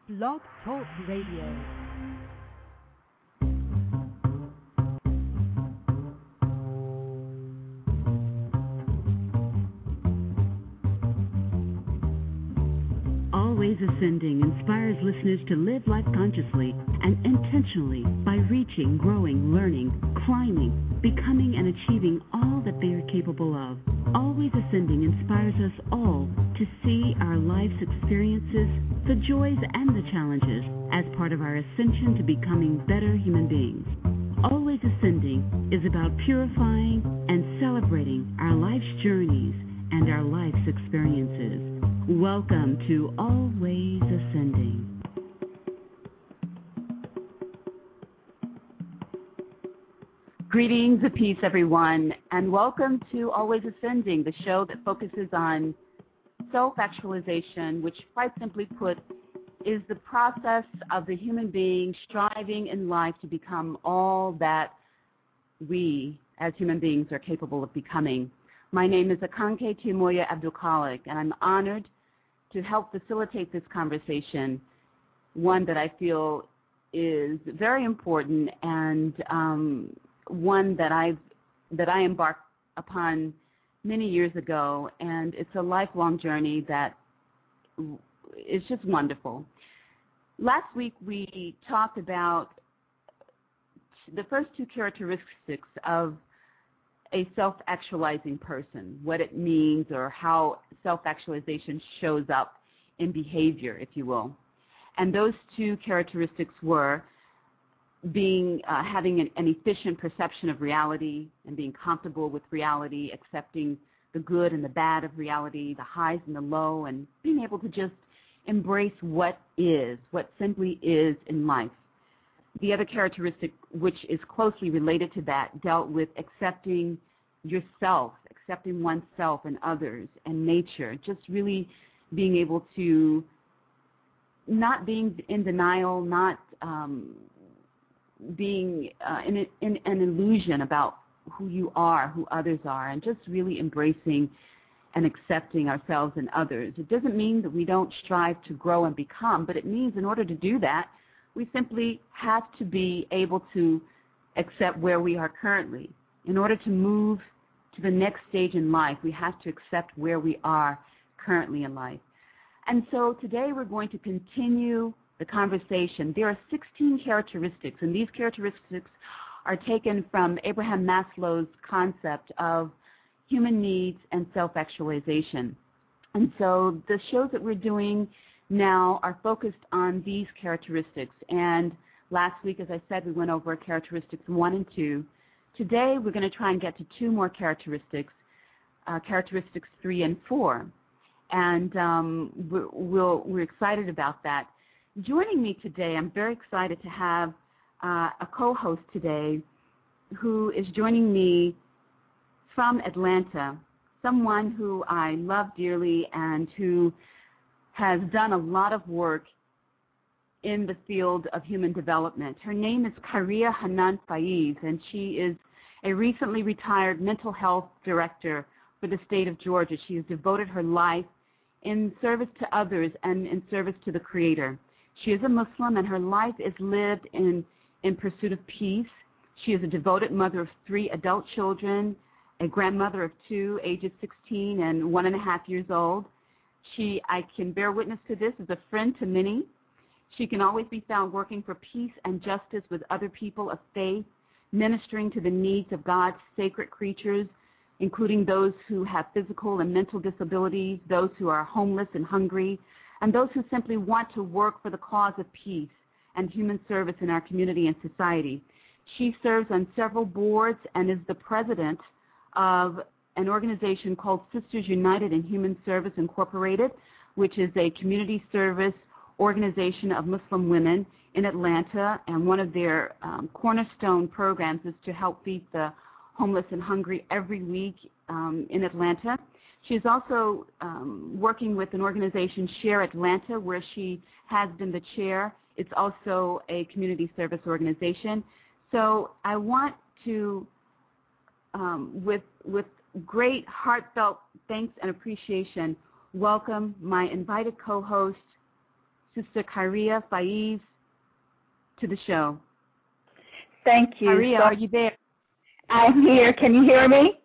Blog Talk Radio. Always Ascending inspires listeners to live life consciously and intentionally by reaching, growing, learning, climbing, becoming, and achieving all that they are capable of. Always Ascending inspires us all to see our life's experiences, the joys and the challenges, as part of our ascension to becoming better human beings. Always Ascending is about purifying and celebrating our life's journeys and our life's experiences. Welcome to Always Ascending. Greetings of peace, everyone, and welcome to Always Ascending, the show that focuses on self-actualization, which, quite simply put, is the process of the human being striving in life to become all that we, as human beings, are capable of becoming. My name is Akanke Timoya Abdulkhalik, and I'm honored to help facilitate this conversation, one that I feel is very important and one that I embarked upon many years ago, and it's a lifelong journey that is just wonderful. Last week we talked about the first two characteristics of a self-actualizing person, what it means or how self-actualization shows up in behavior, if you will. And those two characteristics were having an efficient perception of reality and being comfortable with reality, accepting the good and the bad of reality, the highs and the low, and being able to just embrace what is, what simply is in life. The other characteristic, which is closely related to that, dealt with accepting yourself, accepting oneself and others and nature, just really being able to not being in denial, not being in an illusion about who you are, who others are, and just really embracing and accepting ourselves and others. It doesn't mean that we don't strive to grow and become, but it means in order to do that, we simply have to be able to accept where we are currently. In order to move to the next stage in life, we have to accept where we are currently in life. And so today we're going to continue the conversation. There are 16 characteristics, and these characteristics are taken from Abraham Maslow's concept of human needs and self-actualization. And so the shows that we're doing now are focused on these characteristics. And last week, as I said, we went over characteristics 1 and 2. Today, we're going to try and get to 2 more characteristics, characteristics 3 and 4. And we're excited about that. Joining me today, I'm very excited to have a co-host today who is joining me from Atlanta, someone who I love dearly and who has done a lot of work in the field of human development. Her name is Karia Hanan Faiz, and she is a recently retired mental health director for the state of Georgia. She has devoted her life in service to others and in service to the Creator. She is a Muslim, and her life is lived in pursuit of peace. She is a devoted mother of 3 adult children, a grandmother of 2, ages 16 and 1.5 years old. I can bear witness to this, as a friend to many. She can always be found working for peace and justice with other people of faith, ministering to the needs of God's sacred creatures, including those who have physical and mental disabilities, those who are homeless and hungry, and those who simply want to work for the cause of peace and human service in our community and society. She serves on several boards and is the president of an organization called Sisters United in Human Service Incorporated, which is a community service organization of Muslim women in Atlanta, and one of their cornerstone programs is to help feed the homeless and hungry every week in Atlanta. She's also working with an organization, Share Atlanta, where she has been the chair. It's also a community service organization. So I want to, with great heartfelt thanks and appreciation, welcome my invited co-host, Sister Kyria Faiz to the show. Thank you. Kyria, are you there? I'm here. Can you hear me?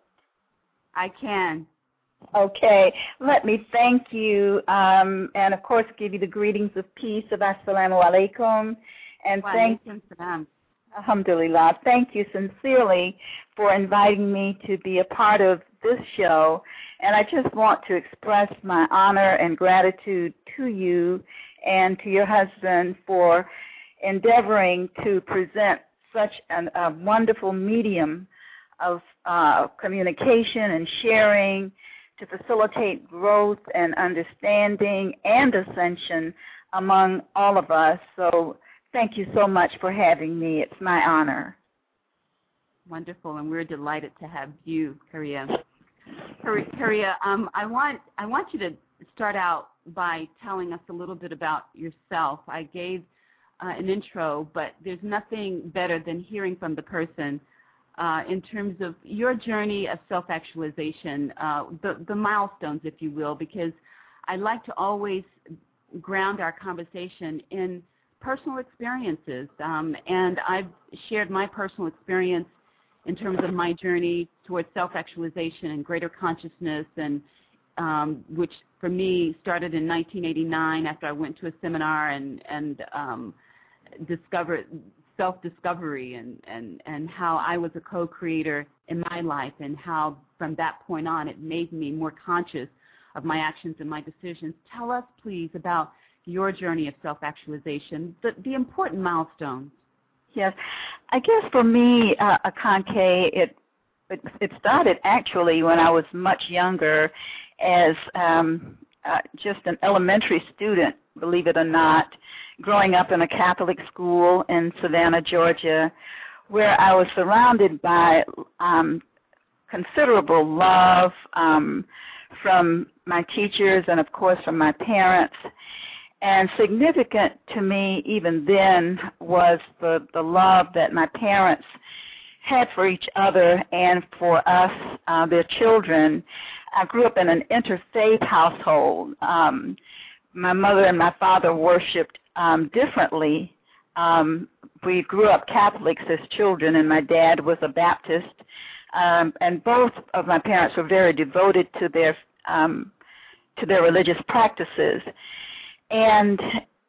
I can. Okay. Let me thank you, and of course give you the greetings of peace of Assalamu alaikum. And thank you. Alhamdulillah. Thank you sincerely for inviting me to be a part of this show. And I just want to express my honor and gratitude to you and to your husband for endeavoring to present such a wonderful medium of communication and sharing to facilitate growth and understanding and ascension among all of us. So thank you so much for having me. It's my honor. Wonderful, and we're delighted to have you, Kyria. Kyria, I want you to start out by telling us a little bit about yourself. I gave an intro, but there's nothing better than hearing from the person in terms of your journey of self-actualization, the milestones, if you will, because I like to always ground our conversation in personal experiences, and I've shared my personal experience in terms of my journey towards self-actualization and greater consciousness, and which for me started in 1989 after I went to a seminar and discovered self-discovery and how I was a co-creator in my life, and how from that point on it made me more conscious of my actions and my decisions. Tell us, please, about your journey of self-actualization, the important milestones. Yes. I guess for me, Akanke, it started actually when I was much younger as just an elementary student, believe it or not, growing up in a Catholic school in Savannah, Georgia, where I was surrounded by considerable love from my teachers and, of course, from my parents. And significant to me even then was the love that my parents had for each other and for us, their children. I grew up in an interfaith household. My mother and my father worshipped differently. We grew up Catholics as children, and my dad was a Baptist. And both of my parents were very devoted to their religious practices. And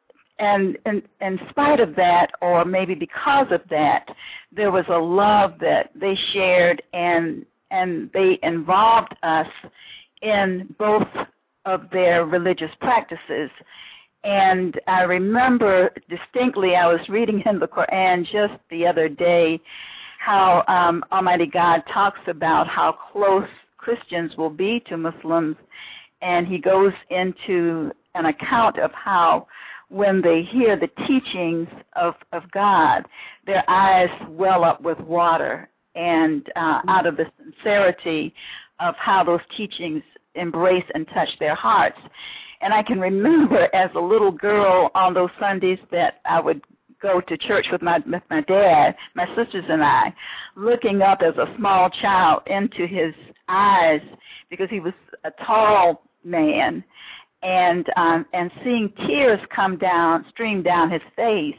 in spite of that, or maybe because of that, there was a love that they shared, and they involved us in both of their religious practices. And I remember distinctly, I was reading in the Quran just the other day how Almighty God talks about how close Christians will be to Muslims, and he goes into an account of how when they hear the teachings of God, their eyes well up with water, and out of the sincerity of how those teachings embrace and touch their hearts. And I can remember as a little girl on those Sundays that I would go to church with my dad, my sisters and I, looking up as a small child into his eyes, because he was a tall man, and seeing tears stream down his face.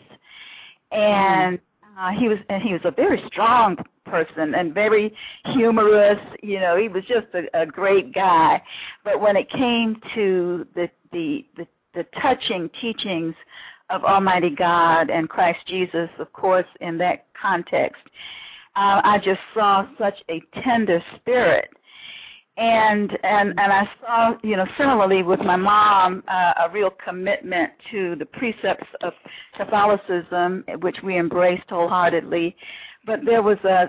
And he was a very strong person and very humorous. You know, he was just a great guy. But when it came to the touching teachings of Almighty God and Christ Jesus, of course, in that context, I just saw such a tender spirit. And I saw, similarly with my mom, a real commitment to the precepts of Catholicism, which we embraced wholeheartedly. But there was a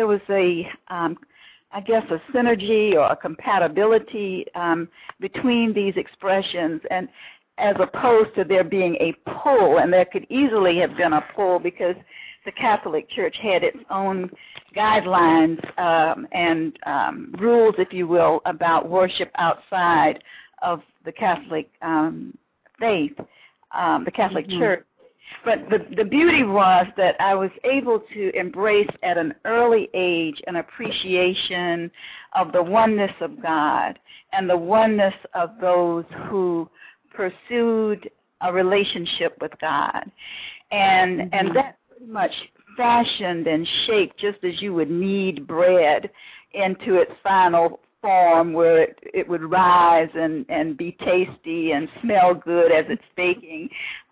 I guess a synergy or a compatibility between these expressions, and as opposed to there being a pull, and there could easily have been a pull because the Catholic Church had its own guidelines and rules, if you will, about worship outside of the Catholic faith, the Catholic Church. But the beauty was that I was able to embrace at an early age an appreciation of the oneness of God and the oneness of those who pursued a relationship with God. And that pretty much fashioned and shaped, just as you would knead bread into its final form where it would rise and be tasty and smell good as it's baking.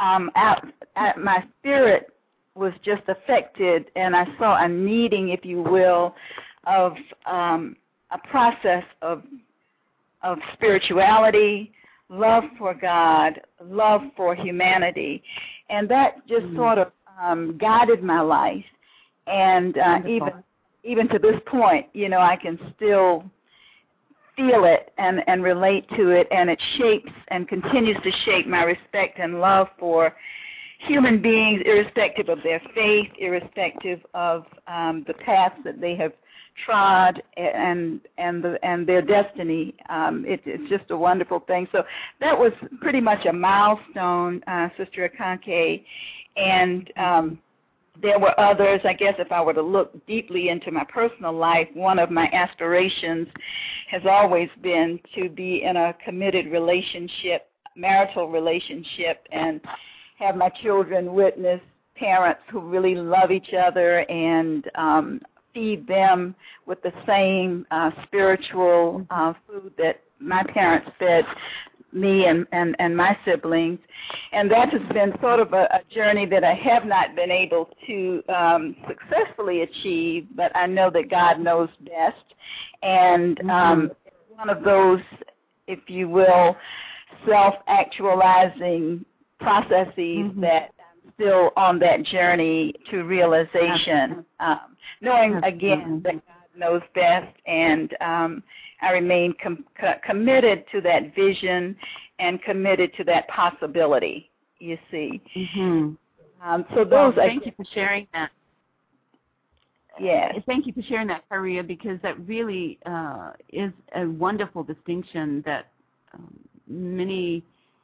My spirit was just affected, and I saw a kneading, if you will, of a process of spirituality, love for God, love for humanity, and that just sort of guided my life. And even to this point, you know, I can still feel it and relate to it, and it shapes and continues to shape my respect and love for human beings, irrespective of their faith, irrespective of the paths that they have trod and their destiny. It's just a wonderful thing. So that was pretty much a milestone, Sister Akanke, and there were others. I guess if I were to look deeply into my personal life, one of my aspirations has always been to be in a committed relationship, marital relationship, and have my children witness parents who really love each other and feed them with the same spiritual food that my parents fed me and my siblings. And that has been sort of a journey that I have not been able to successfully achieve, but I know that God knows best. And one of those, if you will, self-actualizing processes that I'm still on that journey to realization, knowing again that God knows best, and I remain committed to that vision and committed to that possibility, you see. So those. Thank you for sharing that. Yes. Thank you for sharing that, Faria, because that really is a wonderful distinction that many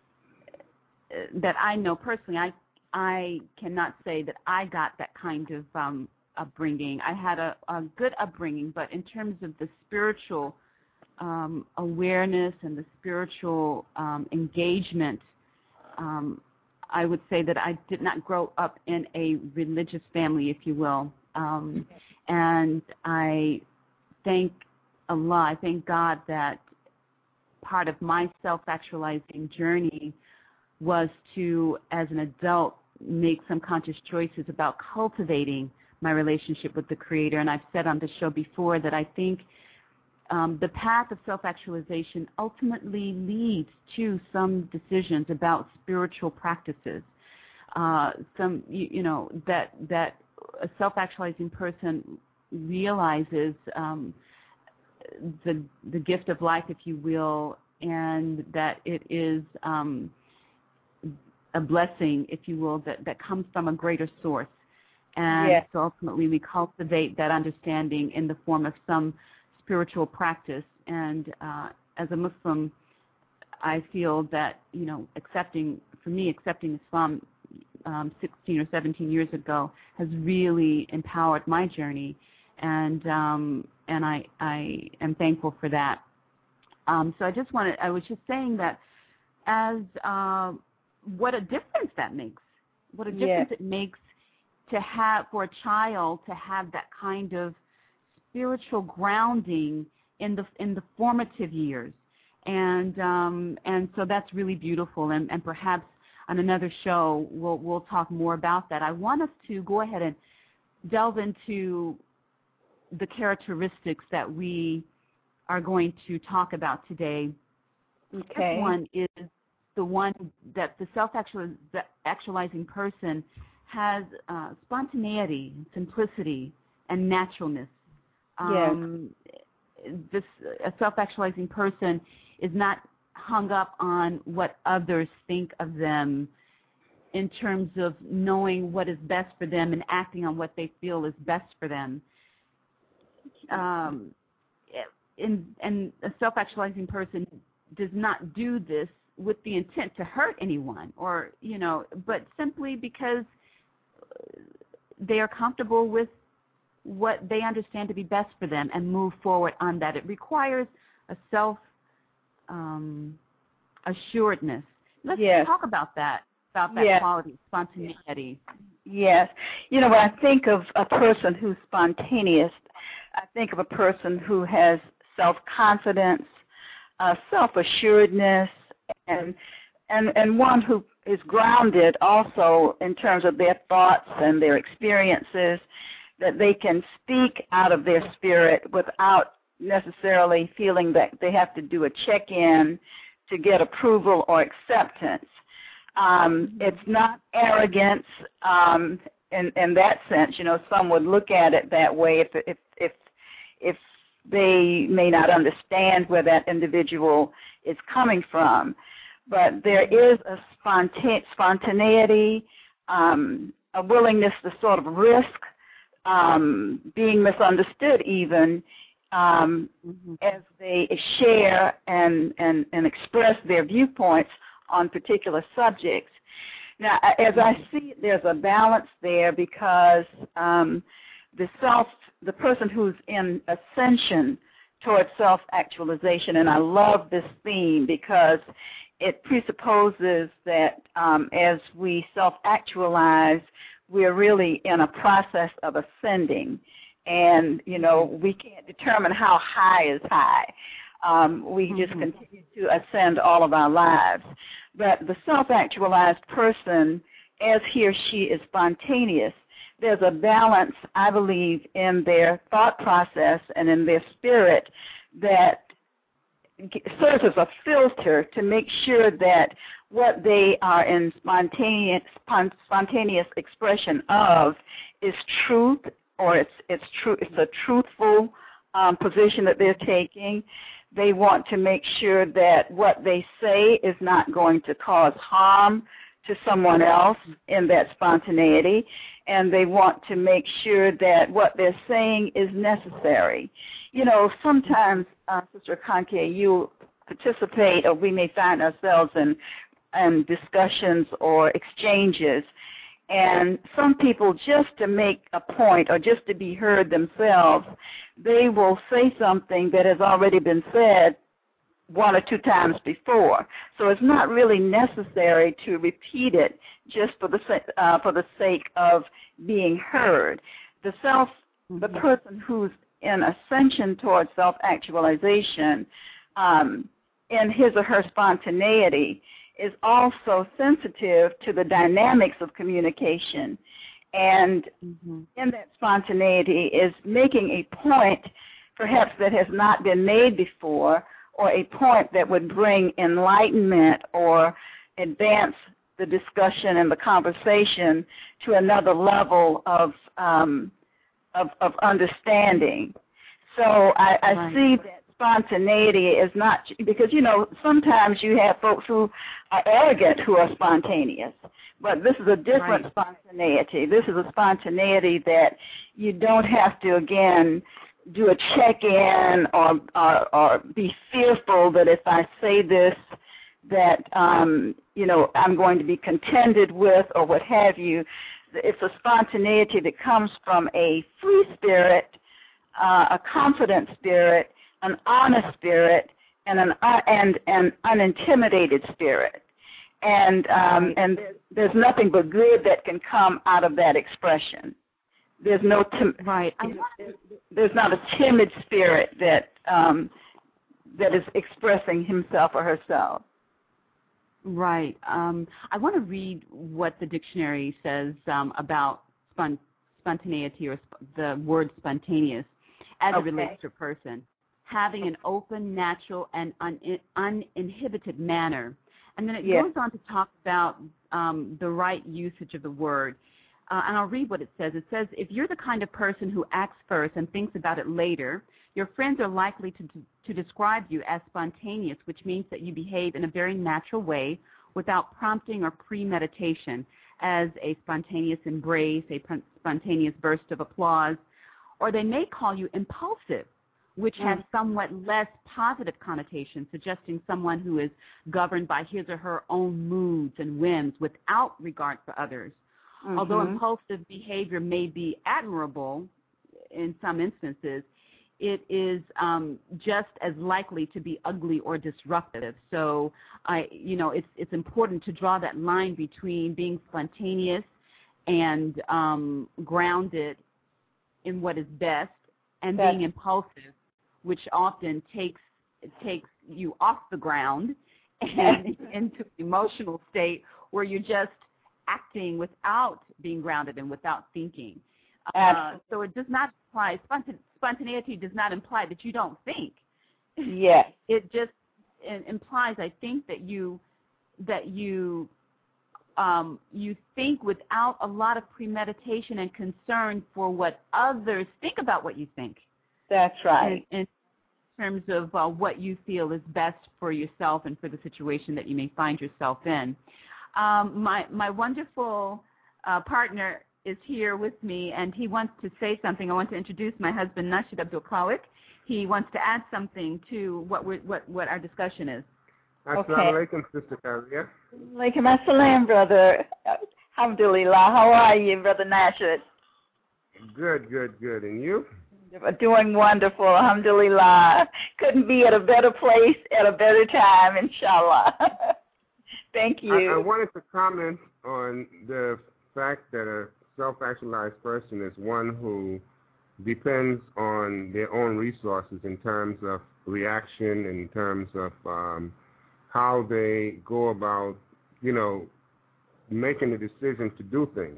that I know personally. I cannot say that I got that kind of upbringing. I had a good upbringing, but in terms of the spiritual awareness and the spiritual engagement, I would say that I did not grow up in a religious family, if you will. And I thank Allah, I thank God that part of my self-actualizing journey was to, as an adult, make some conscious choices about cultivating my relationship with the Creator. And I've said on the show before that I think the path of self-actualization ultimately leads to some decisions about spiritual practices. That a self-actualizing person realizes the gift of life, if you will, and that it is a blessing, if you will, that comes from a greater source. And so ultimately we cultivate that understanding in the form of some spiritual practice. And as a Muslim, I feel that, accepting Islam 16 or 17 years ago has really empowered my journey, and I am thankful for that. So I was just saying that as what a difference that makes. What a difference it makes to have, for a child to have that kind of spiritual grounding in the formative years, and so that's really beautiful. And perhaps on another show we'll talk more about that. I want us to go ahead and delve into the characteristics that we are going to talk about today. Okay. This one is the one that the self-actualizing person has spontaneity, simplicity, and naturalness. A self-actualizing person is not hung up on what others think of them in terms of knowing what is best for them and acting on what they feel is best for them. And a self-actualizing person does not do this with the intent to hurt anyone, but simply because they are comfortable with what they understand to be best for them and move forward on that. It requires a assuredness. Let's talk about that. about that Yes. quality, spontaneity. Yes. You know, when I think of a person who's spontaneous, I think of a person who has self-confidence, self-assuredness, and one who is grounded also in terms of their thoughts and their experiences, that they can speak out of their spirit without necessarily feeling that they have to do a check-in to get approval or acceptance. It's not arrogance in that sense. You know, some would look at it that way if they may not understand where that individual is coming from. But there is a spontaneity, a willingness to sort of risk being misunderstood even as they share and express their viewpoints on particular subjects. Now, as I see it, there's a balance there because the person who's in ascension towards self-actualization, and I love this theme because it presupposes that as we self-actualize, we're really in a process of ascending. And, you know, we can't determine how high is high. We just continue to ascend all of our lives. But the self-actualized person, as he or she is spontaneous, there's a balance, I believe, in their thought process and in their spirit that serves as a filter to make sure that what they are in spontaneous expression of is truth, or it's a truthful position that they're taking. They want to make sure that what they say is not going to cause harm to someone else in that spontaneity, and they want to make sure that what they're saying is necessary. You know, sometimes, Sister Conke, you participate, or we may find ourselves in discussions or exchanges, and some people, just to make a point or just to be heard themselves, they will say something that has already been said one or two times before. So it's not really necessary to repeat it just for the sake of being heard. The person who's in ascension towards self-actualization, in his or her spontaneity, is also sensitive to the dynamics of communication, and in that spontaneity is making a point perhaps that has not been made before, or a point that would bring enlightenment or advance the discussion and the conversation to another level of understanding. So I see that spontaneity is not, because, you know, sometimes you have folks who are arrogant who are spontaneous, but this is a different spontaneity. This is a spontaneity that you don't have to, again, do a check-in or be fearful that if I say this that, you know, I'm going to be contended with or what have you. It's a spontaneity that comes from a free spirit, a confident spirit, an honest spirit, and an unintimidated spirit. And there's nothing but good that can come out of that expression. There's no there's not a timid spirit that is expressing himself or herself. Right. I want to read what the dictionary says about spontaneity, or the word spontaneous, as it relates to a person. Having an open, natural, and uninhibited manner. And then it goes on to talk about the right usage of the word. And I'll read what it says. It says, if you're the kind of person who acts first and thinks about it later, your friends are likely to describe you as spontaneous, which means that you behave in a very natural way without prompting or premeditation, as a spontaneous embrace, a spontaneous burst of applause. Or they may call you impulsive, which has somewhat less positive connotation, suggesting someone who is governed by his or her own moods and whims without regard for others. Although impulsive behavior may be admirable in some instances, it is just as likely to be ugly or disruptive. So it's important to draw that line between being spontaneous and grounded in what is best, and being impulsive, which often takes you off the ground and into an emotional state where you're just acting without being grounded and without thinking. So it does not imply, spontaneity does not imply that you don't think. Yes. It just implies, I think, that you think without a lot of premeditation and concern for what others think about what you think. That's right. In terms of what you feel is best for yourself and for the situation that you may find yourself in. My wonderful partner is here with me, and he wants to say something. I want to introduce my husband, Nasheed Abdul Khalik. He wants to add something to what our discussion is. Assalamu alaikum, Sister Kazia. Alaikum assalam, brother. Alhamdulillah. How are you, Brother Nasheed? Good. And you? Doing wonderful, alhamdulillah. Couldn't be at a better place at a better time, inshallah. Thank you. I wanted to comment on the fact that a self-actualized person is one who depends on their own resources in terms of reaction, in terms of how they go about, making the decision to do things.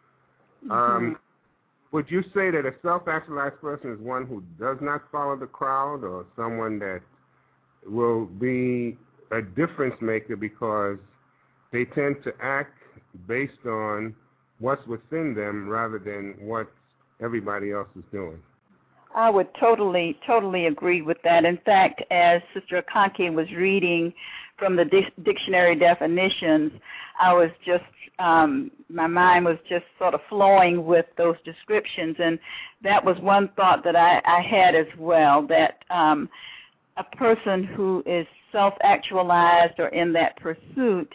Would you say that a self-actualized person is one who does not follow the crowd, or someone that will be a difference maker because they tend to act based on what's within them rather than what everybody else is doing? I would totally agree with that. In fact, as Sister Akanki was reading from the dictionary definitions, I was just, my mind was just sort of flowing with those descriptions, and that was one thought that I had as well, that a person who is self-actualized or in that pursuit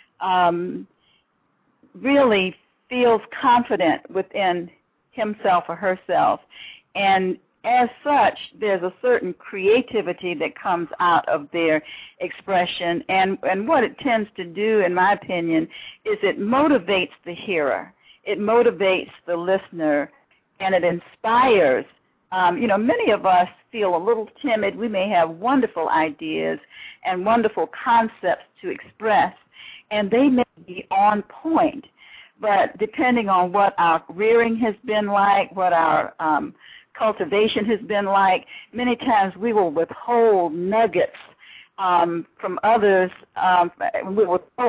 really feels confident within himself or herself, and as such, there's a certain creativity that comes out of their expression, and what it tends to do, in my opinion, is it motivates the hearer, it motivates the listener, and it inspires. Many of us feel a little timid. We may have wonderful ideas and wonderful concepts to express, and they may be on point, but depending on what our rearing has been like, what our cultivation has been like, many times we will withhold nuggets from others. We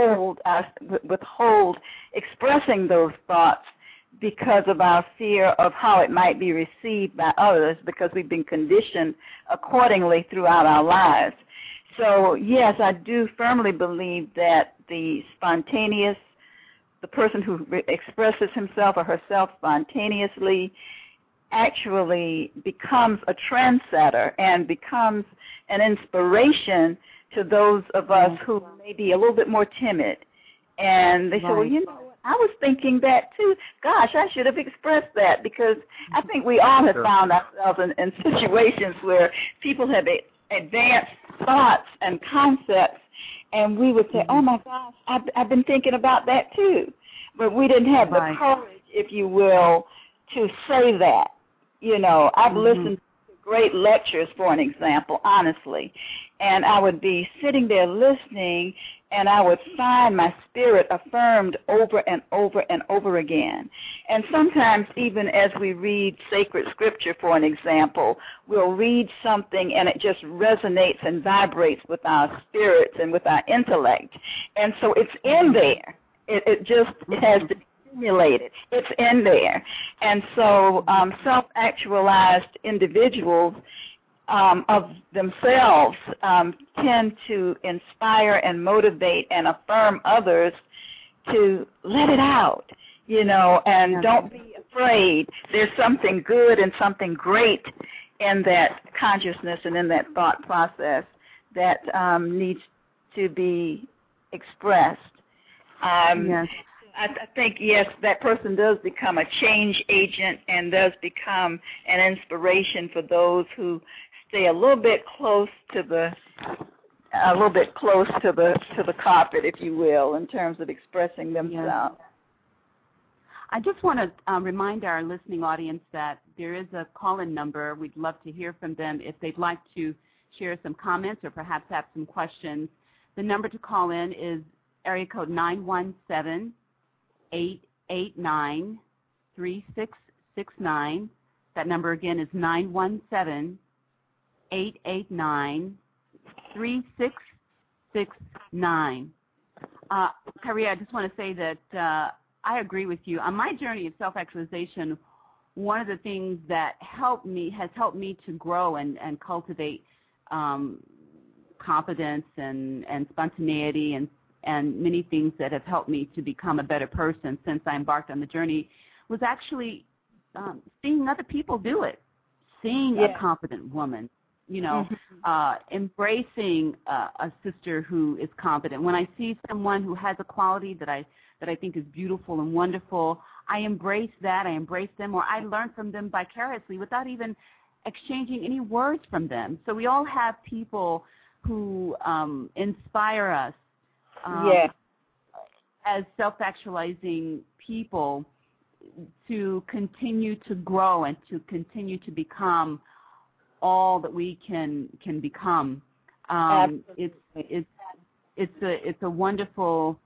withhold expressing those thoughts because of our fear of how it might be received by others, because we've been conditioned accordingly throughout our lives. So, yes, I do firmly believe that the person who expresses himself or herself spontaneously actually becomes a trendsetter and becomes an inspiration to those of us who may be a little bit more timid. And they say, well, I was thinking that too. Gosh, I should have expressed that, because I think we all have found ourselves in situations where people have advanced thoughts and concepts, and we would say, oh, my gosh, I've been thinking about that too. But we didn't have the courage, if you will, to say that. I've listened to great lectures, for an example, honestly, and I would be sitting there listening, and I would find my spirit affirmed over and over and over again. And sometimes even as we read sacred scripture, for an example, we'll read something and it just resonates and vibrates with our spirits and with our intellect. And so it's in there. It just has to be stimulated. It's in there. And so self-actualized individuals of themselves tend to inspire and motivate and affirm others to let it out, and don't be afraid. There's something good and something great in that consciousness and in that thought process that needs to be expressed. I think, yes, that person does become a change agent and does become an inspiration for those who stay a little bit close to the carpet, if you will, in terms of expressing themselves. Yes. I just want to remind our listening audience that there is a call-in number. We'd love to hear from them if they'd like to share some comments or perhaps have some questions. The number to call in is area code 917-889-3669. That number again is 917-889-3669. Karia, I just want to say that I agree with you. On my journey of self-actualization, one of the things that has helped me to grow and cultivate confidence and spontaneity and many things that have helped me to become a better person since I embarked on the journey was actually seeing other people do it, seeing a confident woman, embracing a sister who is confident. When I see someone who has a quality that I think is beautiful and wonderful, I embrace that. I embrace them, or I learn from them vicariously without even exchanging any words from them. So we all have people who inspire us as self-actualizing people to continue to grow and to continue to become all that we can become. It's a wonderful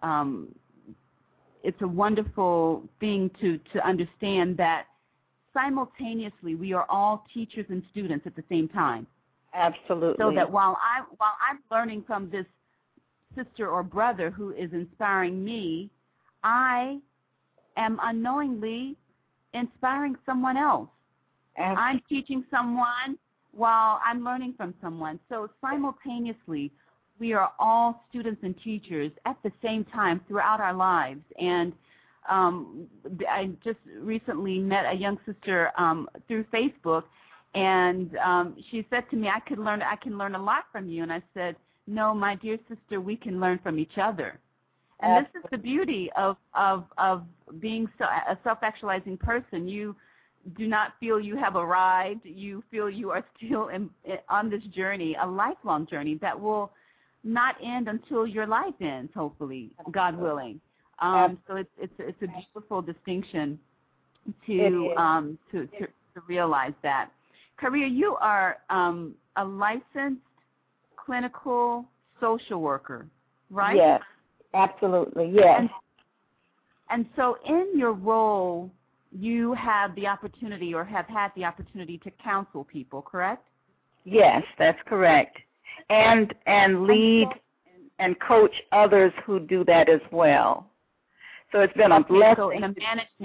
thing to understand that simultaneously we are all teachers and students at the same time. Absolutely. So that while I'm learning from this sister or brother who is inspiring me, I am unknowingly inspiring someone else. Absolutely. I'm teaching someone while I'm learning from someone. So simultaneously, we are all students and teachers at the same time throughout our lives. And I just recently met a young sister through Facebook, and she said to me, I can learn a lot from you. And I said, no, my dear sister, we can learn from each other. And this is the beauty of being a self-actualizing person. You do not feel you have arrived. You feel you are still on this journey, a lifelong journey that will not end until your life ends, hopefully, God willing. So it's a beautiful distinction to realize that. Karia, you are a licensed clinical social worker, right? Yes, absolutely, yes. And so in your role, you have the opportunity or have had the opportunity to counsel people, correct? Yes, that's correct. And lead and coach others who do that as well. So it's been a blessing. So in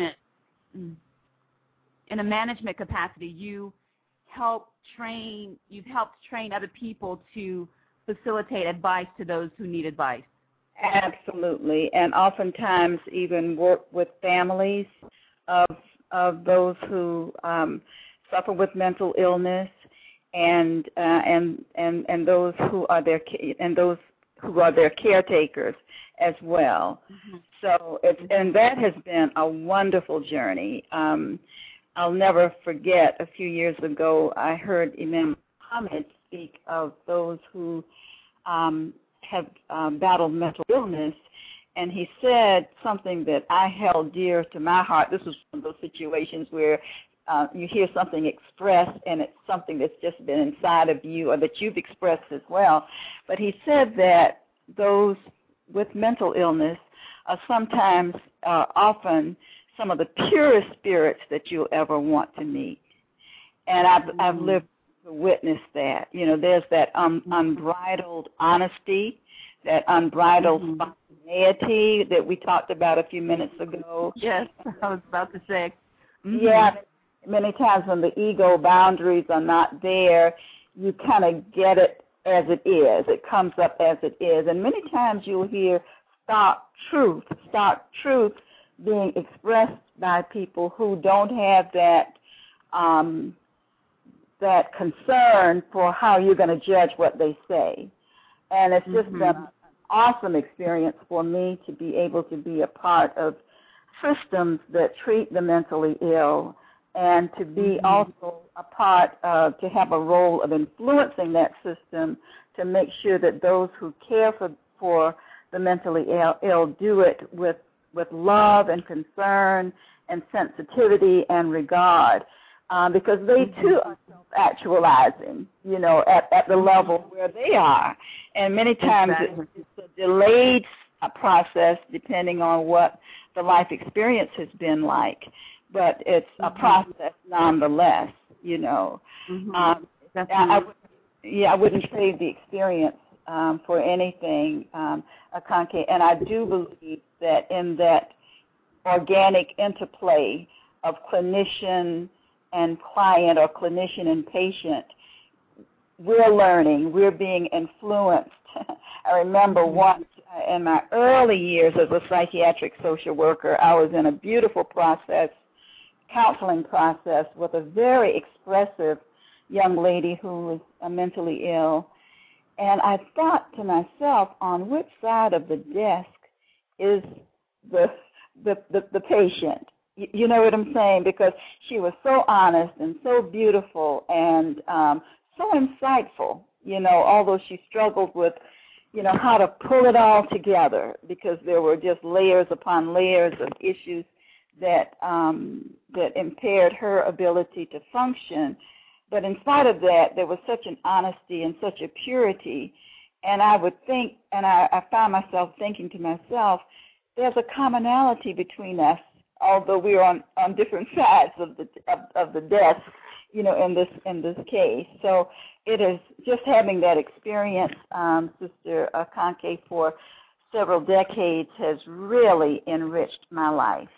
a management capacity, you've helped train other people to facilitate advice to those who need advice. Absolutely, and oftentimes even work with families of those who suffer with mental illness, and those who are their caretakers as well. Mm-hmm. So and that has been a wonderful journey. I'll never forget, a few years ago, I heard Imam Muhammad speak of those who have battled mental illness, and he said something that I held dear to my heart. This was one of those situations where you hear something expressed, and it's something that's just been inside of you or that you've expressed as well. But he said that those with mental illness are sometimes, often, some of the purest spirits that you'll ever want to meet. And I've lived to witness that. There's that unbridled honesty, that unbridled spontaneity that we talked about a few minutes ago. Yes, I was about to say. Mm-hmm. Yeah, many times when the ego boundaries are not there, you kind of get it as it is. It comes up as it is. And many times you'll hear stark truth being expressed by people who don't have that concern for how you're going to judge what they say. And it's just been an awesome experience for me to be able to be a part of systems that treat the mentally ill, and to be also a part of, to have a role of influencing that system to make sure that those who care for the mentally ill do it with love and concern and sensitivity and regard, because they too are self-actualizing, you know, at the level where they are. And many times it's a delayed process depending on what the life experience has been like, but it's a process nonetheless, you know. I wouldn't trade the experience for anything, Akanke, and I do believe that in that organic interplay of clinician and client, or clinician and patient, we're learning, we're being influenced. I remember once in my early years as a psychiatric social worker, I was in a beautiful counseling process with a very expressive young lady who was mentally ill. And I thought to myself, on which side of the desk is the patient? You know what I'm saying? Because she was so honest and so beautiful and so insightful, you know, although she struggled with, you know, how to pull it all together, because there were just layers upon layers of issues that impaired her ability to function. But in spite of that, there was such an honesty and such a purity. And I would think, and I found myself thinking to myself, there's a commonality between us, although we're on different sides of the desk, you know, in this case. So it is just having that experience, Sister Akanke, for several decades has really enriched my life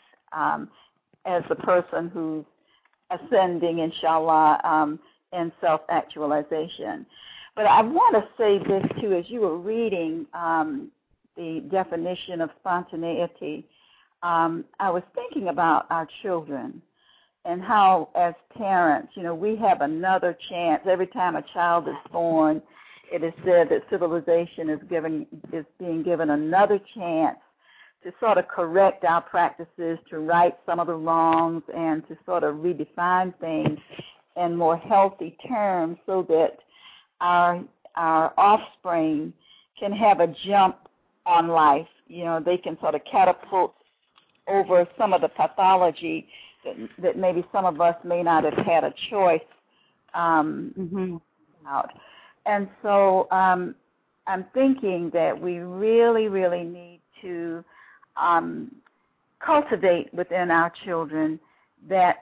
as a person who's ascending, inshallah, in self-actualization. But I want to say this, too, as you were reading the definition of spontaneity, I was thinking about our children and how, as parents, you know, we have another chance. Every time a child is born, it is said that civilization is being given another chance to sort of correct our practices, to right some of the wrongs, and to sort of redefine things in more healthy terms so that our offspring can have a jump on life. You know, they can sort of catapult over some of the pathology that maybe some of us may not have had a choice about. And so I'm thinking that we really, really need to cultivate within our children that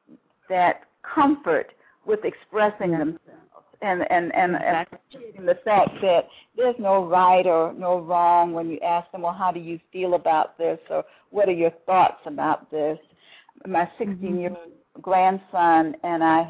comfort with expressing themselves and appreciating the fact that there's no right or no wrong when you ask them, well, how do you feel about this, or what are your thoughts about this? My 16-year-old grandson and I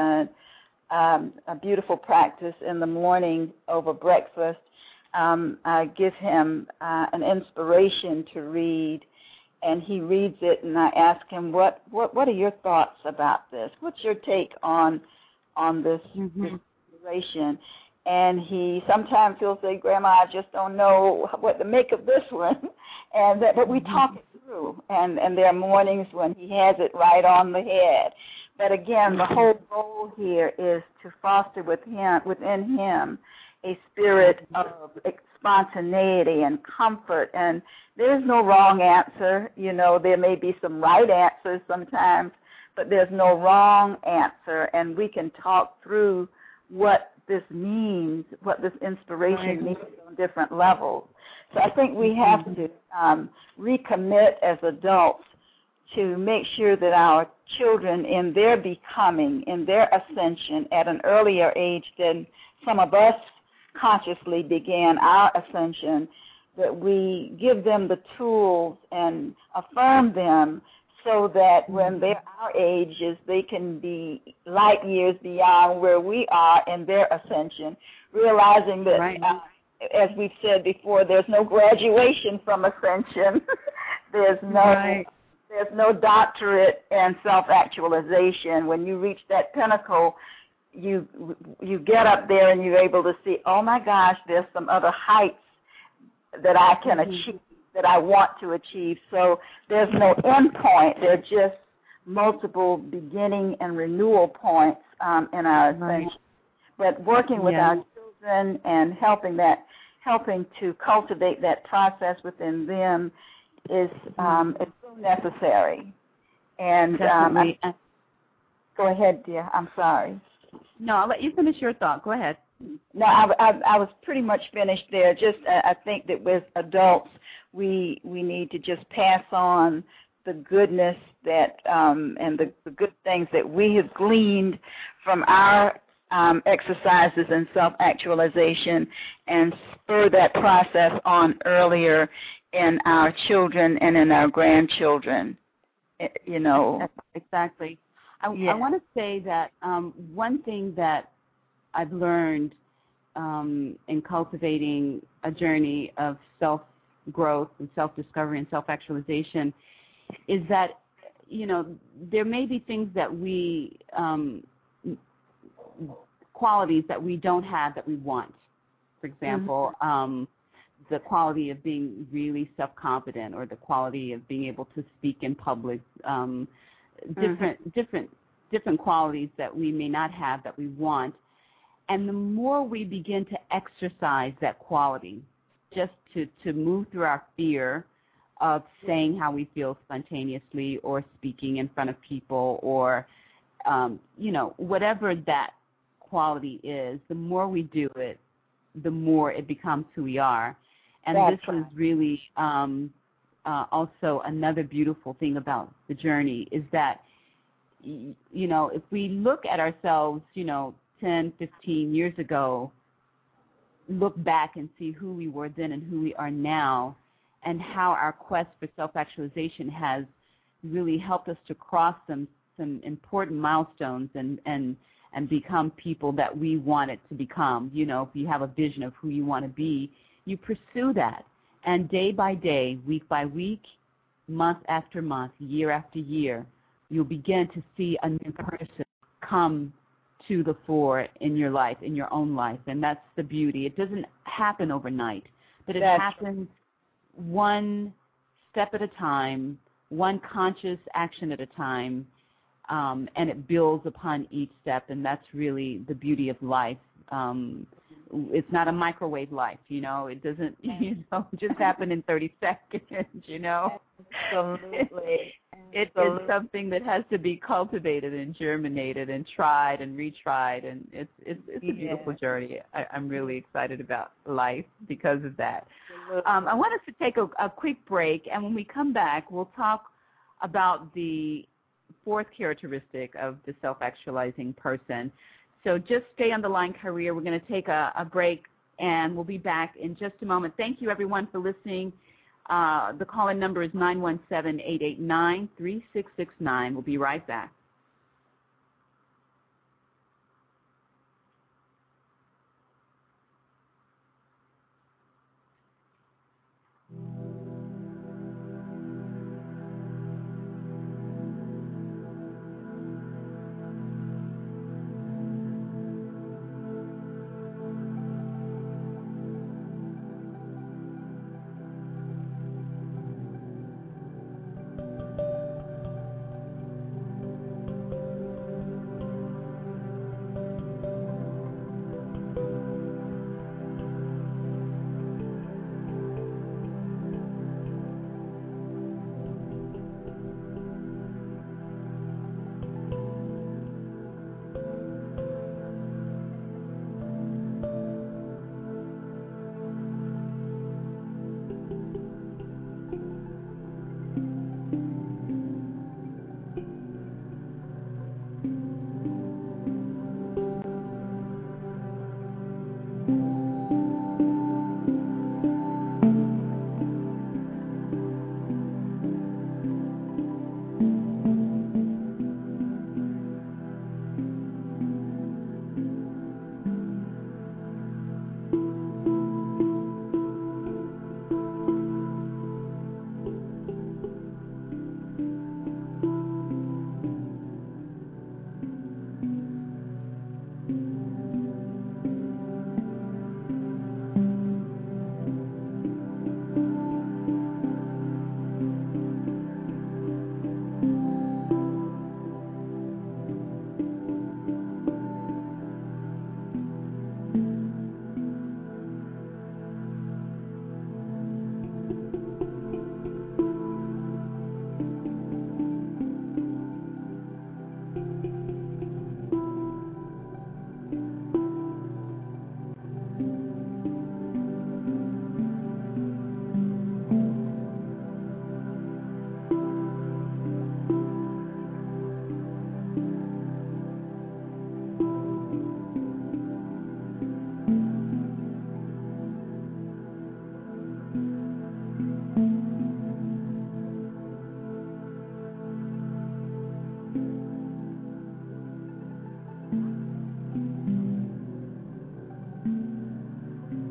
have a beautiful practice in the morning over breakfast. I give him an inspiration to read, and he reads it, and I ask him, what are your thoughts about this? What's your take on this inspiration? And he sometimes he'll say, Grandma, I just don't know what to make of this one. But we talk it through, and there are mornings when he has it right on the head. But again, the whole goal here is to foster within him a spirit of spontaneity and comfort. And there's no wrong answer. You know, there may be some right answers sometimes, but there's no wrong answer. And we can talk through what this means, what this inspiration means on different levels. So I think we have to recommit as adults to make sure that our children, in their becoming, in their ascension at an earlier age than some of us consciously began our ascension, that we give them the tools and affirm them so that when they're our ages, they can be light years beyond where we are in their ascension, realizing that, as we've said before, there's no graduation from ascension. There's no doctorate in self-actualization. When you reach that pinnacle, you get up there and you're able to see, oh my gosh, there's some other heights that I can achieve, that I want to achieve. So there's no end point. There are just multiple beginning and renewal points in our ascension. But working with our children and helping to cultivate that process within them is so necessary. And go ahead, dear. I'm sorry. No, I'll let you finish your thought. Go ahead. No, I was pretty much finished there. Just I think that with adults, we need to just pass on the goodness that and the good things that we have gleaned from our exercises and self-actualization, and spur that process on earlier in our children and in our grandchildren. You know. Exactly. I want to say that one thing that I've learned in cultivating a journey of self-growth and self-discovery and self-actualization is that, you know, there may be things that we, qualities that we don't have that we want. For example, the quality of being really self-confident, or the quality of being able to speak in public, different qualities that we may not have that we want. And the more we begin to exercise that quality, just to move through our fear of saying how we feel spontaneously, or speaking in front of people, or, you know, whatever that quality is, the more we do it, the more it becomes who we are. And this is really also another beautiful thing about the journey, is that, you know, if we look at ourselves, you know, 10, 15 years ago, look back and see who we were then and who we are now, and how our quest for self-actualization has really helped us to cross some important milestones and become people that we wanted to become. You know, if you have a vision of who you want to be, you pursue that. And day by day, week by week, month after month, year after year, you'll begin to see a new person come to the fore in your life, in your own life. And that's the beauty. It doesn't happen overnight, but it happens one step at a time, one conscious action at a time, and it builds upon each step. And that's really the beauty of life. It's not a microwave life, you know. It doesn't, you know, just happen in 30 seconds, you know. Absolutely. It's something that has to be cultivated and germinated and tried and retried, and it's a beautiful journey. I'm really excited about life because of that. I want us to take a quick break, and when we come back, we'll talk about the fourth characteristic of the self-actualizing person. So just stay on the line, Career. We're going to take a break, and we'll be back in just a moment. Thank you, everyone, for listening. The call-in number is 917-889-3669. We'll be right back.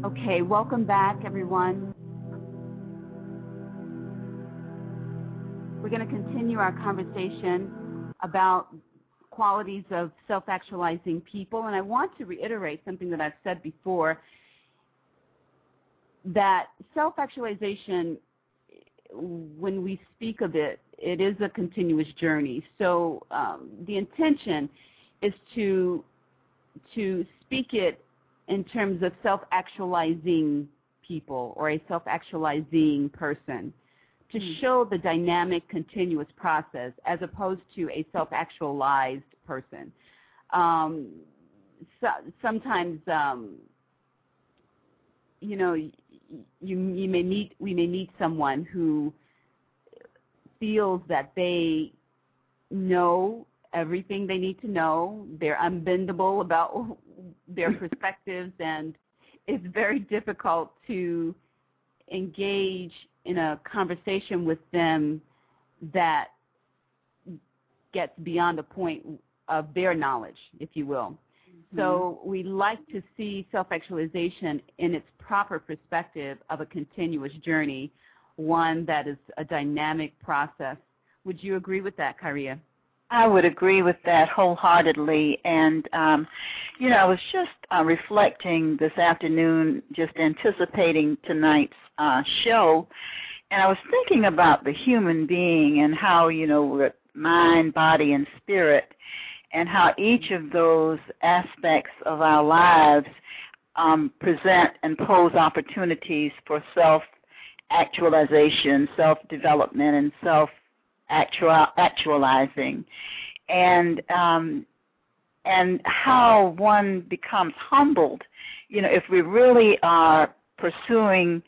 Okay, welcome back, everyone. We're going to continue our conversation about qualities of self-actualizing people, and I want to reiterate something that I've said before, that self-actualization, when we speak of it, it is a continuous journey. So the intention is to speak it in terms of self-actualizing people or a self-actualizing person, to show the dynamic, continuous process as opposed to a self-actualized person. Sometimes, you know, we may meet someone who feels that they know everything they need to know. They're unbendable about their perspectives, and it's very difficult to engage in a conversation with them that gets beyond the point of their knowledge, if you will. Mm-hmm. So we like to see self-actualization in its proper perspective of a continuous journey, one that is a dynamic process. Would you agree with that, Kyria? I would agree with that wholeheartedly. And, you know, I was just reflecting this afternoon, just anticipating tonight's show, and I was thinking about the human being and how, you know, we're mind, body, and spirit, and how each of those aspects of our lives present and pose opportunities for self-actualization, self-development, and self-actualizing, and how one becomes humbled, you know, if we really are pursuing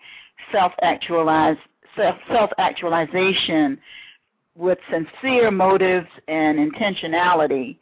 self-actualization with sincere motives and intentionality.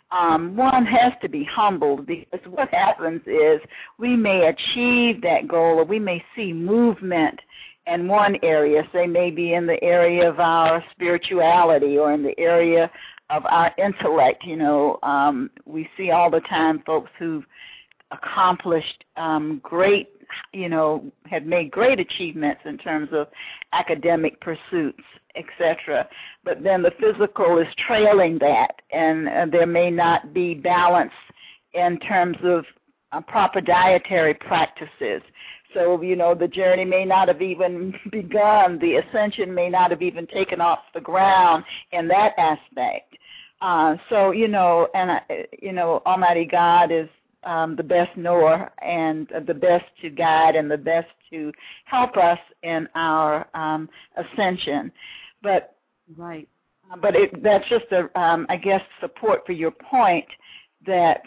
One has to be humbled, because what happens is we may achieve that goal, or we may see movement in one area, say maybe in the area of our spirituality or in the area of our intellect. You know, we see all the time folks who've accomplished great, you know, have made great achievements in terms of academic pursuits, etc. But then the physical is trailing that, and there may not be balance in terms of proper dietary practices. So, you know, the journey may not have even begun. The ascension may not have even taken off the ground in that aspect. So, you know, and, you know, Almighty God is the best knower and the best to guide and the best to help us in our ascension. But right. But that's just a, I guess, support for your point that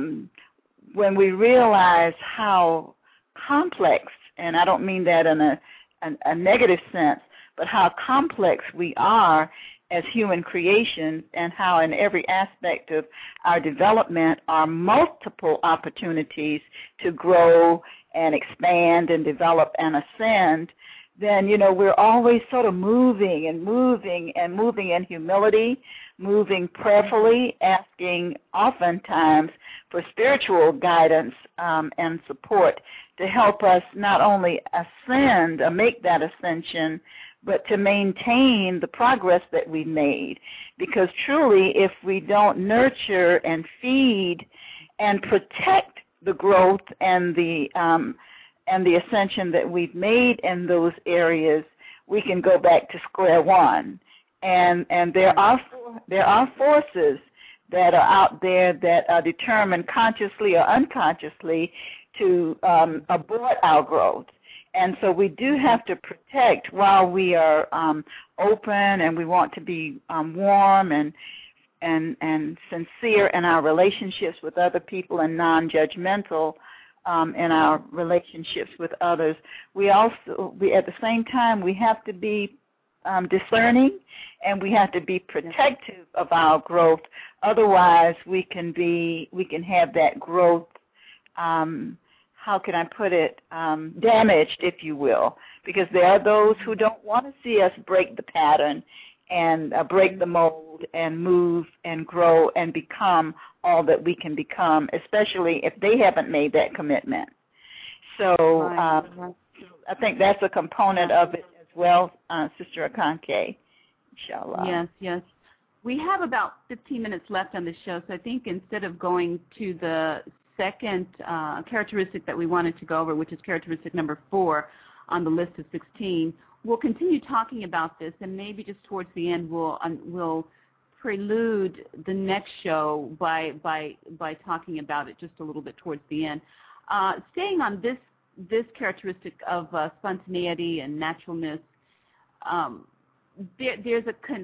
when we realize how complex, and I don't mean that in a negative sense, but how complex we are as human creations, and how in every aspect of our development are multiple opportunities to grow and expand and develop and ascend, then, you know, we're always sort of moving and moving and moving in humility, moving prayerfully, asking oftentimes for spiritual guidance and support to help us not only ascend or make that ascension, but to maintain the progress that we've made. Because truly, if we don't nurture and feed and protect the growth and the ascension that we've made in those areas, we can go back to square one. And there are forces that are out there that are determined consciously or unconsciously to abort our growth. And so we do have to protect while we are open, and we want to be warm and sincere in our relationships with other people and non-judgmental in our relationships with others. We at the same time, we have to be discerning, and we have to be protective of our growth. Otherwise, we can have that growth, how can I put it, damaged, if you will, because there are those who don't want to see us break the pattern and break the mold and move and grow and become all that we can become, especially if they haven't made that commitment. So Right. I think that's a component of it as well, Sister Akanke, inshallah. Yes, yes. We have about 15 minutes left on the show, so I think instead of going to the second characteristic that we wanted to go over, which is characteristic number 4 on the list of 16, we'll continue talking about this, and maybe just towards the end we'll prelude the next show by talking about it just a little bit towards the end. Staying on this characteristic of spontaneity and naturalness, there's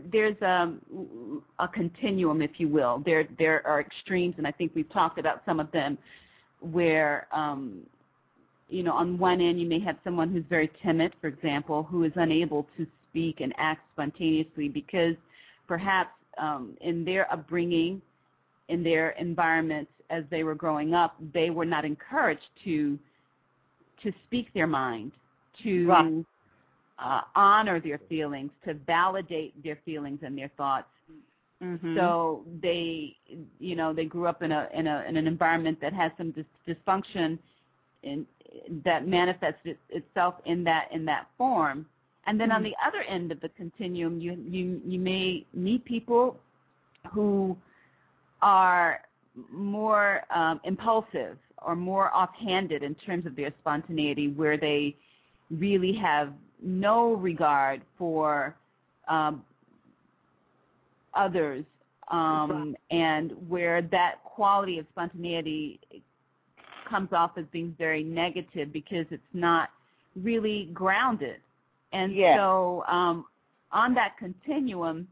a continuum, if you will. There are extremes, and I think we've talked about some of them, where on one end you may have someone who's very timid, for example, who is unable to speak and act spontaneously because perhaps in their upbringing, in their environment as they were growing up, they were not encouraged to speak their mind, to Right. Honor their feelings, to validate their feelings and their thoughts. Mm-hmm. So they grew up in an environment that has some dysfunction that manifests itself in that form. And then on the other end of the continuum, you may meet people who are more impulsive or more offhanded in terms of their spontaneity, where they really have no regard for others, and where that quality of spontaneity comes off as being very negative because it's not really grounded. And so on that continuum,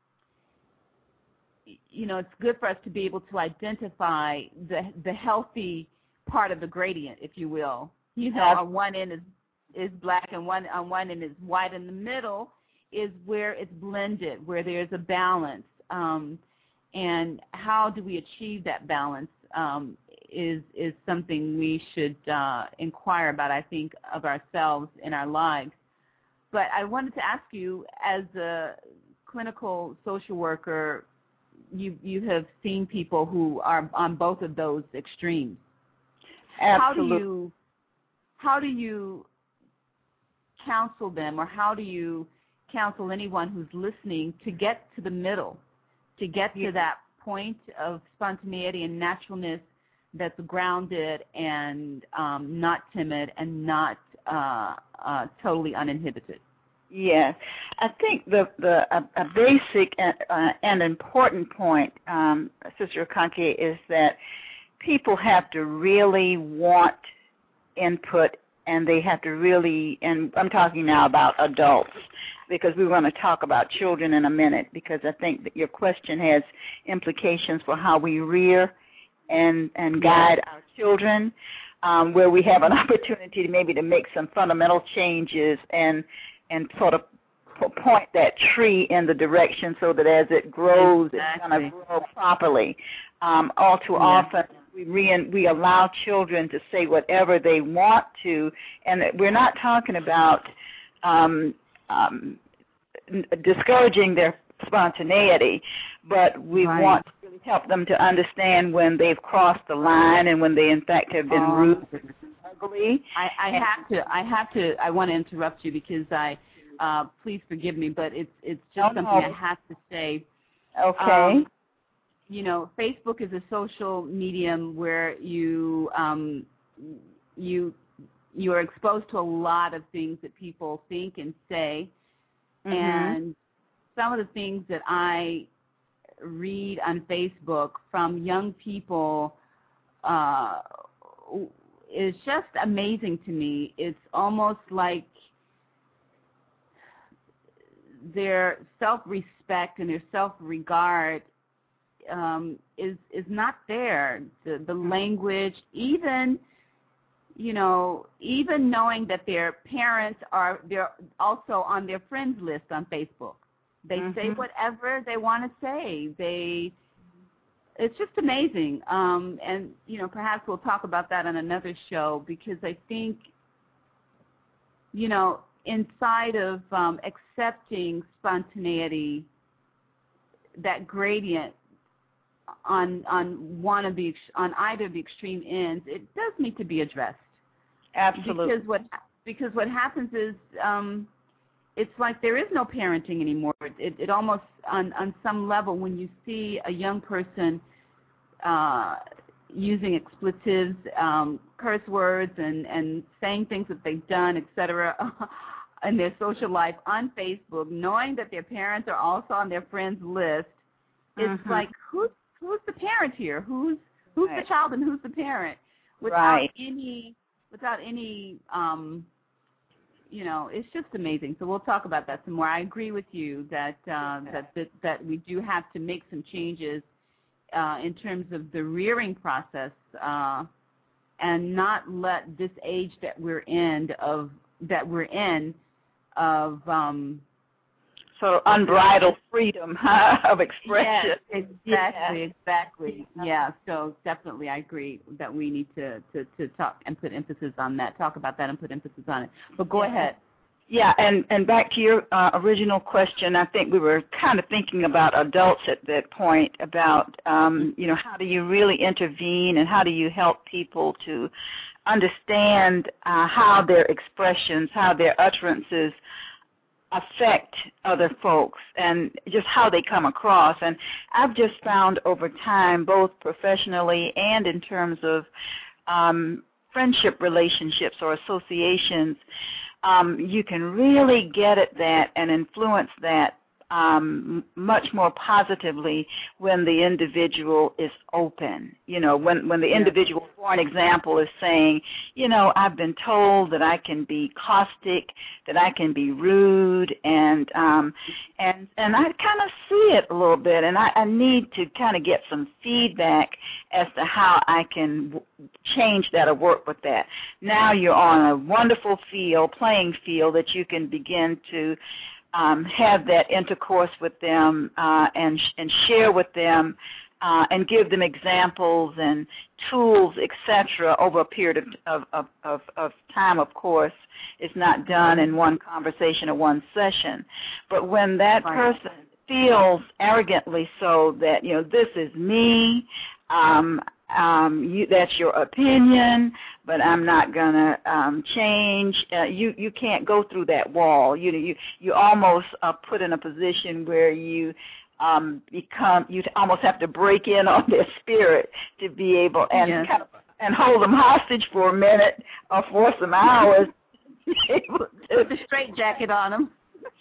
it's good for us to be able to identify the healthy part of the gradient, if you will. On one end is black and on one end is white. In the middle is where it's blended, where there's a balance. And how do we achieve that balance is something we should inquire about, I think, of ourselves in our lives. But I wanted to ask you, as a clinical social worker, you have seen people who are on both of those extremes. Absolutely. How do you counsel them, or how do you counsel anyone who's listening to get to the middle, to get to that point of spontaneity and naturalness that's grounded and not timid and not totally uninhibited? Yes, I think a basic and important point, Sister Akanke, is that people have to really want input, and they have to really, and I'm talking now about adults, because we're going to talk about children in a minute, because I think that your question has implications for how we rear and guide our children, where we have an opportunity to make some fundamental changes and sort of point that tree in the direction so that as it grows, it's going to grow properly. All too often, we allow children to say whatever they want to, and we're not talking about discouraging their spontaneity, but we want to really help them to understand when they've crossed the line and when they in fact have been rude and ugly. I want to interrupt you because please forgive me, but it's just something I have to say. Okay. Facebook is a social medium where you are exposed to a lot of things that people think and say, and some of the things that I read on Facebook from young people is just amazing to me. It's almost like their self-respect and their self-regard is not there. The language, even knowing that their parents they're also on their friends list on Facebook. They say whatever they want to say. It's just amazing. And perhaps we'll talk about that on another show, because I think inside of accepting spontaneity, that gradient on either of the extreme ends, it does need to be addressed. Absolutely. Because what happens is it's like there is no parenting anymore. It almost on some level, when you see a young person using expletives, curse words, and saying things that they've done, etc., in their social life on Facebook, knowing that their parents are also on their friends list, it's like who's the parent here? Who's the child and who's the parent? Without any it's just amazing. So we'll talk about that some more. I agree with you that that we do have to make some changes in terms of the rearing process, and not let this age that we're in of sort of unbridled freedom of expression. Yes, exactly. Yeah, so definitely I agree that we need to talk and put emphasis on that, talk about that and put emphasis on it. But go ahead. Yeah, and back to your original question, I think we were kind of thinking about adults at that point, about, how do you really intervene and how do you help people to understand how their expressions, how their utterances affect other folks and just how they come across. And I've just found over time, both professionally and in terms of friendship relationships or associations, you can really get at that and influence that much more positively when the individual is open. When the individual, for an example, is saying, I've been told that I can be caustic, that I can be rude, and I kind of see it a little bit, and I need to kind of get some feedback as to how I can change that or work with that. Now you're on a wonderful playing field that you can begin to have that intercourse with them and share with them and give them examples and tools, etc., over a period of time, of course. It's not done in one conversation or one session. But when that person feels arrogantly so that, this is me, that's your opinion, but I'm not gonna change. You can't go through that wall. You almost are put in a position where you almost have to break in on their spirit to be able and hold them hostage for a minute or for some hours. Put the straitjacket on them.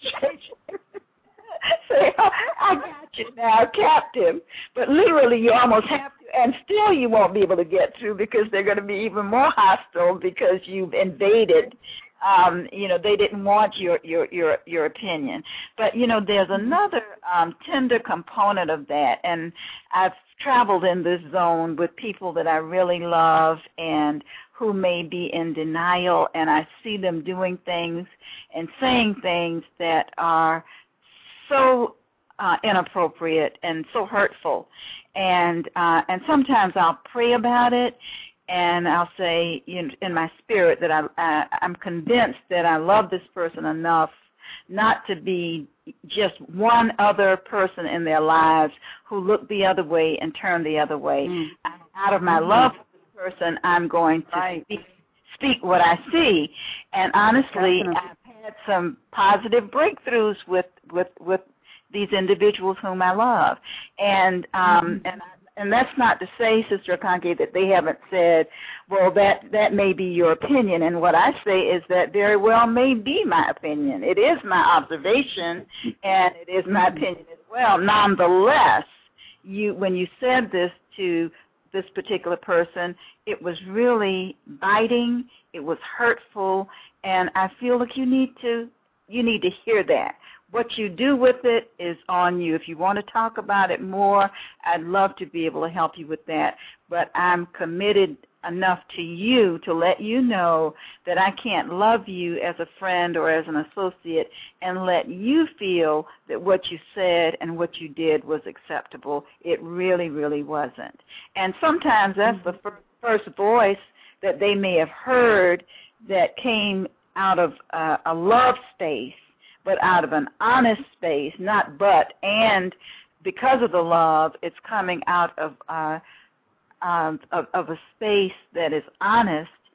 Say, I got you now, captive. But literally, you almost have to, and still you won't be able to get through because they're going to be even more hostile because you've invaded. They didn't want your opinion. But there's another tender component of that, and I've traveled in this zone with people that I really love and who may be in denial, and I see them doing things and saying things that are so inappropriate and so hurtful, and sometimes I'll pray about it, and I'll say in my spirit that I'm convinced that I love this person enough not to be just one other person in their lives who look the other way and turn the other way. Out of my love for this person, I'm going to speak what I see, and honestly, I've had some positive breakthroughs with these individuals whom I love, and that's not to say, Sister Akanke, that they haven't said, well, that may be your opinion, and what I say is that very well may be my opinion. It is my observation, and it is my opinion as well. Nonetheless, when you said this to this particular person, it was really biting, it was hurtful, and I feel like you need to hear that. What you do with it is on you. If you want to talk about it more, I'd love to be able to help you with that. But I'm committed enough to you to let you know that I can't love you as a friend or as an associate and let you feel that what you said and what you did was acceptable. It really, really wasn't. And sometimes that's the first voice that they may have heard that came out of a love space, but out of an honest space, and because of the love, it's coming out of a space that is honest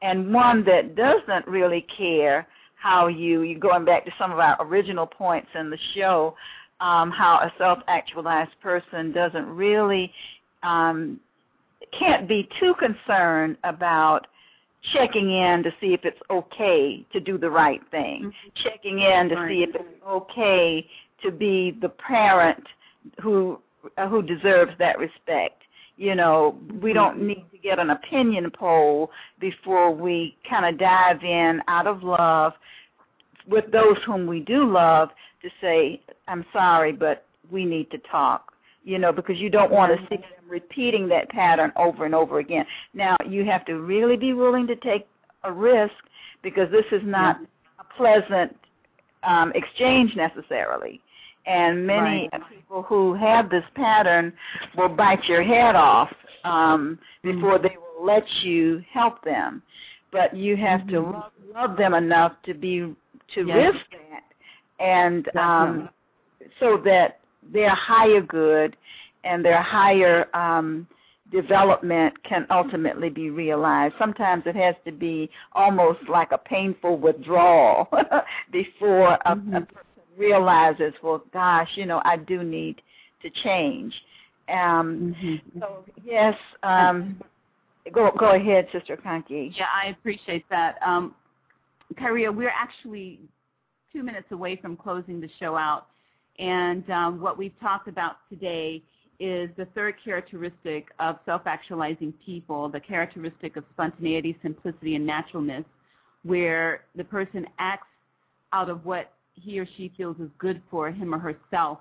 and one that doesn't really care how you going back to some of our original points in the show, how a self-actualized person doesn't really, can't be too concerned about checking in to see if it's okay to do the right thing, checking in to see if it's okay to be the parent who deserves that respect. You know, we don't need to get an opinion poll before we kind of dive in out of love with those whom we do love to say, I'm sorry, but we need to talk, you know, because you don't want to see them repeating that pattern over and over again. Now, you have to really be willing to take a risk because this is not a pleasant exchange necessarily. And many people who have this pattern will bite your head off before they will let you help them. But you have to love them enough to risk that, and so that their higher good and their higher development can ultimately be realized. Sometimes it has to be almost like a painful withdrawal before a person realizes, well, gosh, you know, I do need to change. So, yes, go ahead, Sister Conkey. Yeah, I appreciate that. Kyria, we're actually 2 minutes away from closing the show out, and what we've talked about today is the third characteristic of self-actualizing people, the characteristic of spontaneity, simplicity, and naturalness, where the person acts out of what he or she feels is good for him or herself,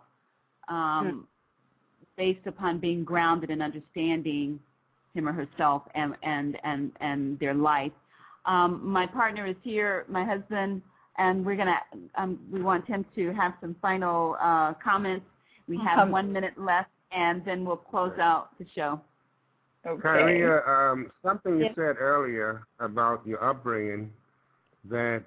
based upon being grounded in understanding him or herself and their life. My partner is here, my husband, and we're gonna we want him to have some final comments. We have 1 minute left, and then we'll close out the show. Okay. Kyria, something you said earlier about your upbringing, that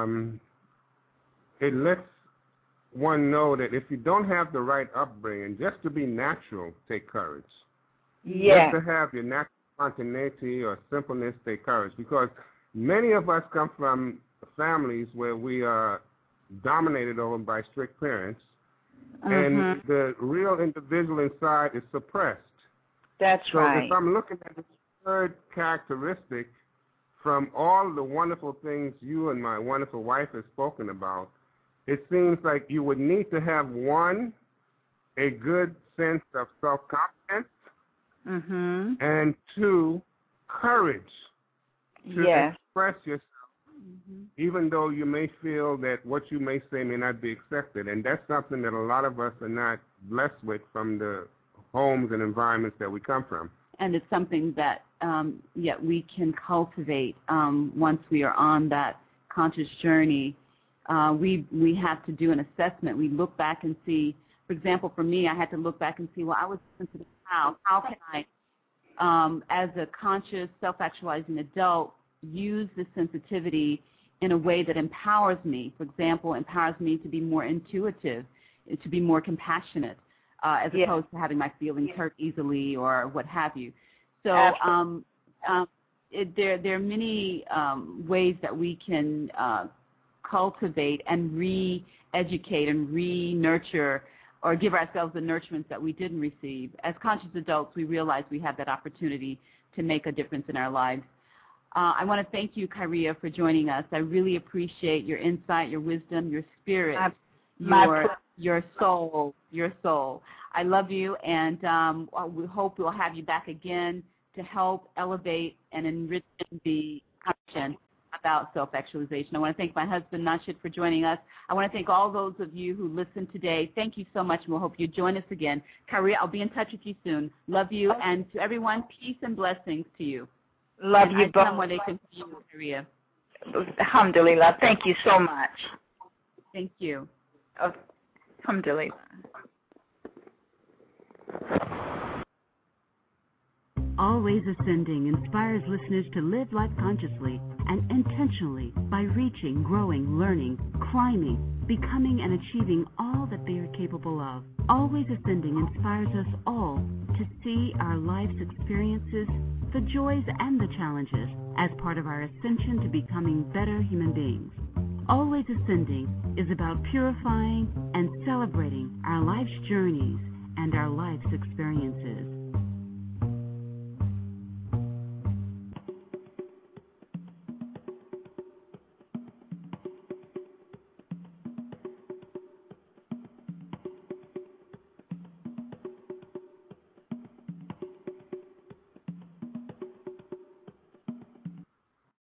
it lets one know that if you don't have the right upbringing, just to be natural, take courage. Yeah. Just to have your natural spontaneity or simpleness, take courage. Because many of us come from families where we are dominated over by strict parents, and the real individual inside is suppressed. That's right. So if I'm looking at the third characteristic from all the wonderful things you and my wonderful wife have spoken about, it seems like you would need to have, one, a good sense of self-confidence, and two, courage to express yourself, even though you may feel that what you may say may not be accepted. And that's something that a lot of us are not blessed with from the homes and environments that we come from. And it's something that we can cultivate once we are on that conscious journey. We have to do an assessment. We look back and see, for example, for me, I had to look back and see, well, I was sensitive how can I, as a conscious, self-actualizing adult, use this sensitivity in a way that empowers me. For example, empowers me to be more intuitive, to be more compassionate, as opposed to having my feelings hurt easily or what have you. So there are many ways that we can cultivate and re-educate and re-nurture or give ourselves the nurturements that we didn't receive. As conscious adults, we realize we have that opportunity to make a difference in our lives. I want to thank you, Kyria, for joining us. I really appreciate your insight, your wisdom, your spirit, your soul. I love you, and we hope we'll have you back again to help elevate and enrich the conversation about self-actualization. I want to thank my husband, Nasheed, for joining us. I want to thank all those of you who listened today. Thank you so much, and we'll hope you join us again. Kyria, I'll be in touch with you soon. Love you, and to everyone, peace and blessings to you. Love you both. Where they can see you, Kyria. Alhamdulillah. Thank you so much. Thank you. Alhamdulillah. Always Ascending inspires listeners to live life consciously and intentionally by reaching, growing, learning, climbing, becoming, and achieving all that they are capable of. Always Ascending inspires us all to see our life's experiences, the joys and the challenges, as part of our ascension to becoming better human beings. Always Ascending is about purifying and celebrating our life's journeys and our life's experiences.